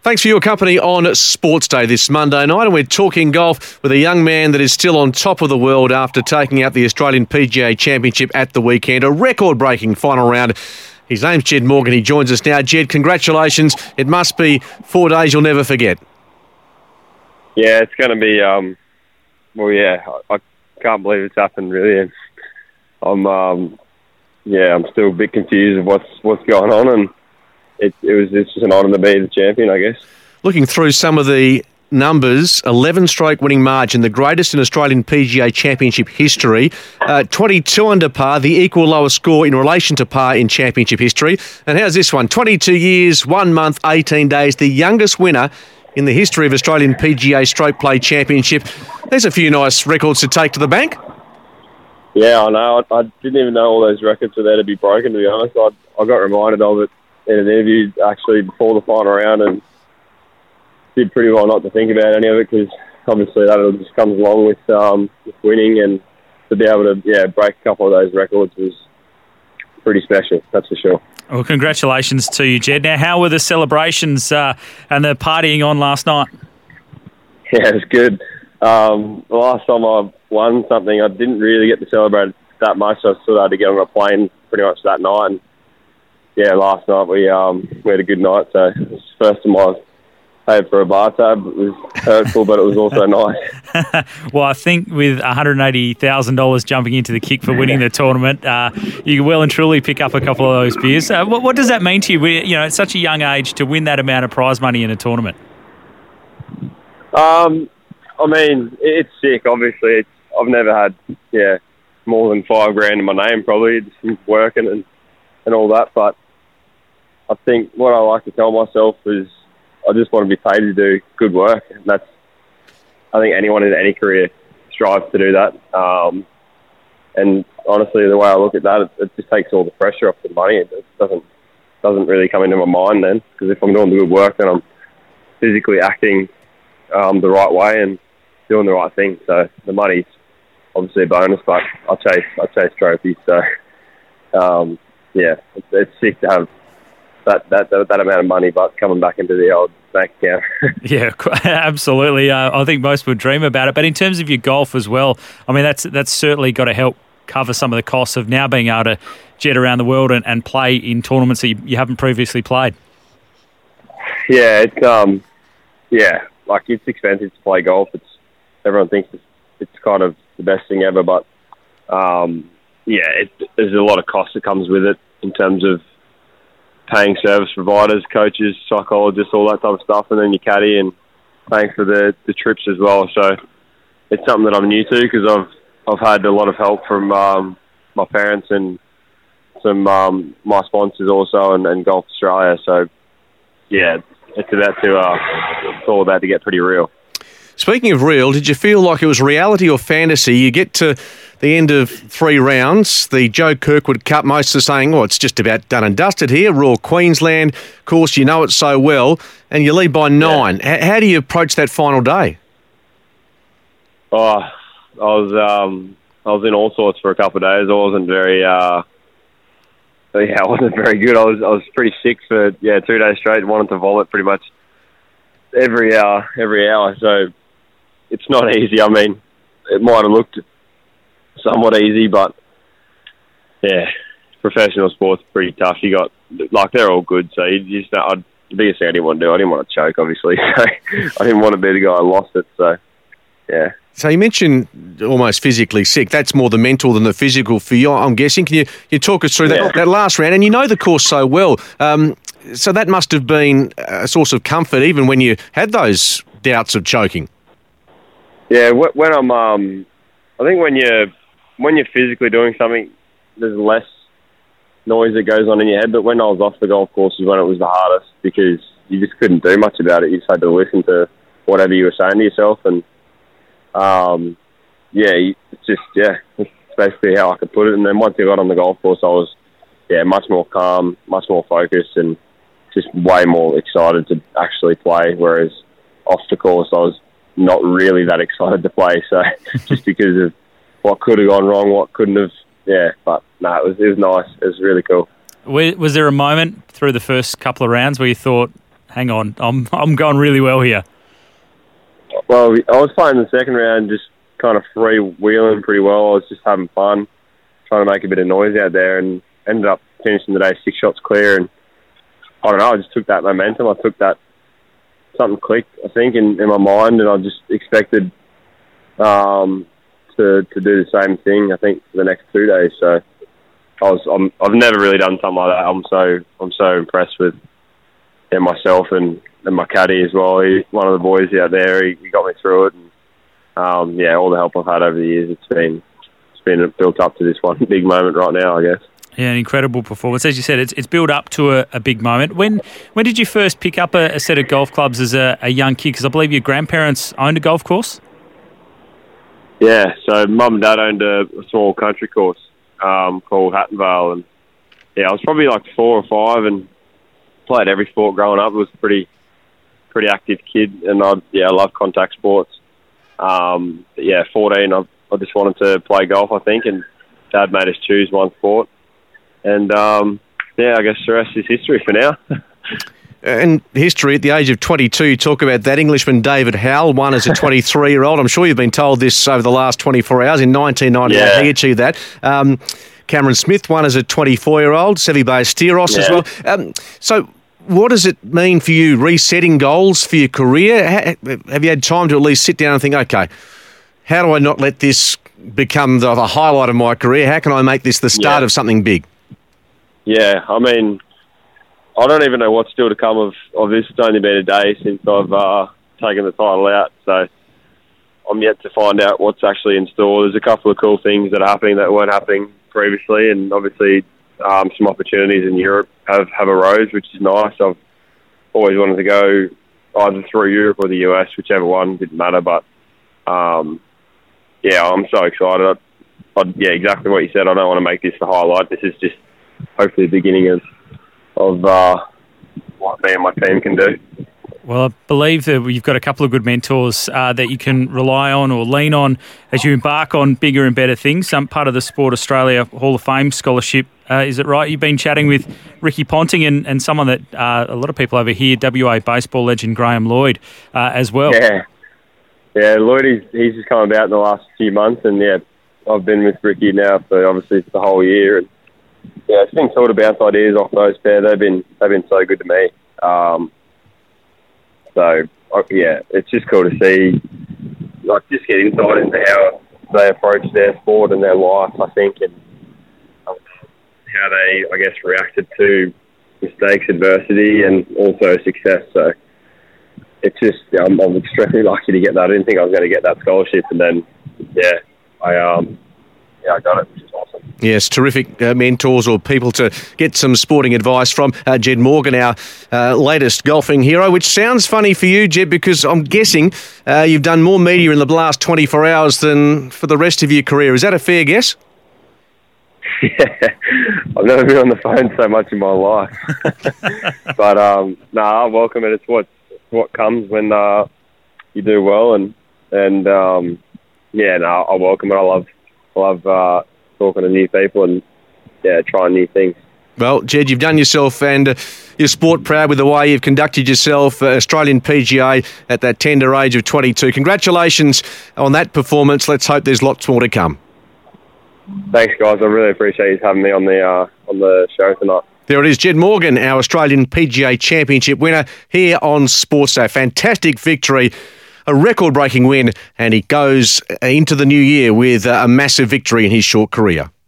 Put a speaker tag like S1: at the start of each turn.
S1: Thanks for your company on Sports Day this Monday night, and we're talking golf with a young man that is still on top of the world after taking out the Australian PGA Championship at the weekend, a record-breaking final round. His name's Jed Morgan. He joins us now. Jed, congratulations. It must be 4 days you'll never forget.
S2: Yeah, it's going to be, I can't believe it's happened, really. And I'm still a bit confused of what's going on, and it's just an honour to be the champion, I guess.
S1: Looking through some of the numbers, 11-stroke winning margin, the greatest in Australian PGA Championship history, 22 under par, the equal lowest score in relation to par in championship history. And how's this one? 22 years, 1 month, 18 days, the youngest winner in the history of Australian PGA Stroke Play Championship. There's a few nice records to take to the bank.
S2: Yeah, I know. I didn't even know all those records were there to be broken, to be honest. I got reminded of it in an interview actually before the final round, and did pretty well not to think about any of it, because obviously that just comes along with winning, and to be able to break a couple of those records was pretty special, that's for sure.
S3: Well, congratulations to you, Jed. Now, how were the celebrations and the partying on last night?
S2: Yeah, it was good. The last time I won something, I didn't really get to celebrate that much. I still had to get on a plane pretty much that night. And last night we had a good night. So it was the first time I paid for a bar tab. It was hurtful, but it was also nice.
S3: Well, I think with $180,000 jumping into the kick for winning the tournament, you can well and truly pick up a couple of those beers. What does that mean to you? You know, at such a young age to win that amount of prize money in a tournament.
S2: I mean, it's sick. Obviously, I've never had more than $5,000 in my name, probably, just from working and all that. But I think what I like to tell myself is I just want to be paid to do good work. And I think anyone in any career strives to do that. And honestly, the way I look at that, it just takes all the pressure off the money. It doesn't really come into my mind then, because if I'm doing the good work, then I'm physically acting the right way and doing the right thing. So the money's obviously a bonus, but I chase trophies. So it's sick to have that amount of money, but coming back into the old bank account.
S3: Yeah, absolutely. I think most would dream about it. But in terms of your golf as well, I mean, that's certainly got to help cover some of the costs of now being able to jet around the world and play in tournaments that you haven't previously played.
S2: Yeah, it's it's expensive to play golf. Everyone thinks it's kind of the best thing ever, but there's a lot of cost that comes with it in terms of paying service providers, coaches, psychologists, all that type of stuff, and then your caddy and paying for the trips as well. So it's something that I'm new to, because I've had a lot of help from my parents and some my sponsors also, and Golf Australia. So it's all about to get pretty real.
S1: Speaking of real, did you feel like it was reality or fantasy? You get to the end of 3 rounds, the Joe Kirkwood Cup, most are saying, it's just about done and dusted here, Royal Queensland, of course, you know it so well, and you lead by 9. Yeah. How do you approach that final day?
S2: I was in all sorts for a couple of days. I wasn't very good. I was pretty sick for 2 days straight. Wanted to vomit pretty much every hour. So it's not easy. I mean, it might have looked somewhat easy, but professional sport's pretty tough. You got they're all good. So you just the biggest thing I didn't want to do. I didn't want to choke, obviously. So I didn't want to be the guy who lost it. So yeah. So
S1: you mentioned almost physically sick. That's more the mental than the physical for you, I'm guessing. Can you talk us through that last round? And you know the course so well. So that must have been a source of comfort even when you had those doubts of choking.
S2: Yeah, when I think when you're physically doing something, there's less noise that goes on in your head. But when I was off the golf course is when it was the hardest, because you just couldn't do much about it. You just had to listen to whatever you were saying to yourself, and it's basically how I could put it. And then once I got on the golf course, I was much more calm, much more focused, and just way more excited to actually play. Whereas off the course, I was not really that excited to play. So just because of what could have gone wrong, what couldn't have. Yeah, but no, it was nice. It was really cool.
S3: Was there a moment through the first couple of rounds where you thought, hang on, I'm going really well here?
S2: Well, I was playing the second round, just kind of freewheeling pretty well. I was just having fun, trying to make a bit of noise out there, and ended up finishing the day 6 shots clear. And I don't know, I just took that momentum. I took that, something clicked, I think, in my mind, and I just expected to do the same thing, I think, for the next 2 days. So I've never really done something like that. I'm so impressed with myself and my caddy as well. He's one of the boys out there. He got me through it, and all the help I've had over the years, it's been built up to this one big moment right now, I guess.
S3: Yeah, an incredible performance. As you said, it's built up to a big moment. When did you first pick up a set of golf clubs as a young kid? Because I believe your grandparents owned a golf course.
S2: Yeah, so Mum and Dad owned a small country course called Hatton Vale, and I was probably like 4 or 5 and played every sport growing up. I was a pretty active kid, and I love contact sports. 14, I just wanted to play golf, I think, and Dad made us choose one sport. And, I guess the rest is history for now.
S1: And history, at the age of 22, you talk about that Englishman David Howell won as a 23-year-old. I'm sure you've been told this over the last 24 hours. In 1998, he achieved that. Cameron Smith won as a 24-year-old, Seve Ballesteros as well. So what does it mean for you, resetting goals for your career? Have you had time to at least sit down and think, okay, how do I not let this become the highlight of my career? How can I make this the start of something big? Yeah,
S2: I mean, I don't even know what's still to come of this. It's only been a day since I've taken the title out, so I'm yet to find out what's actually in store. There's a couple of cool things that are happening that weren't happening previously, and obviously some opportunities in Europe have arose, which is nice. I've always wanted to go either through Europe or the US, whichever one, didn't matter, but I'm so excited. Exactly what you said. I don't want to make this the highlight. This is just hopefully the beginning of what me and my team can do.
S3: Well, I believe that you've got a couple of good mentors that you can rely on or lean on as you embark on bigger and better things. Some part of the Sport Australia Hall of Fame scholarship, is it right? You've been chatting with Ricky Ponting and someone that a lot of people over here, WA baseball legend Graham Lloyd as well.
S2: Yeah, Lloyd, he's just come about in the last few months, and I've been with Ricky now for obviously the whole year, and it's been sort of bounce ideas off those pair. They've been so good to me. It's just cool to see, like, just get insight into how they approach their sport and their life, I think, and how they, I guess, reacted to mistakes, adversity, and also success. So it's just, I'm extremely lucky to get that. I didn't think I was going to get that scholarship, and then, I got it, which is awesome.
S1: Yes, terrific mentors or people to get some sporting advice from. Jed Morgan, our latest golfing hero, which sounds funny for you, Jed, because I'm guessing you've done more media in the last 24 hours than for the rest of your career. Is that a fair guess?
S2: Yeah, I've never been on the phone so much in my life. But, I welcome it. It's what comes when you do well, I welcome it. I love talking to new people and trying new things.
S1: Well, Jed, you've done yourself and your sport proud with the way you've conducted yourself, Australian PGA at that tender age of 22. Congratulations on that performance. Let's hope there's lots more to come.
S2: Thanks, guys. I really appreciate you having me on the show tonight.
S1: There it is, Jed Morgan, our Australian PGA Championship winner here on Sports Day. Fantastic victory. A record-breaking win, and he goes into the new year with a massive victory in his short career.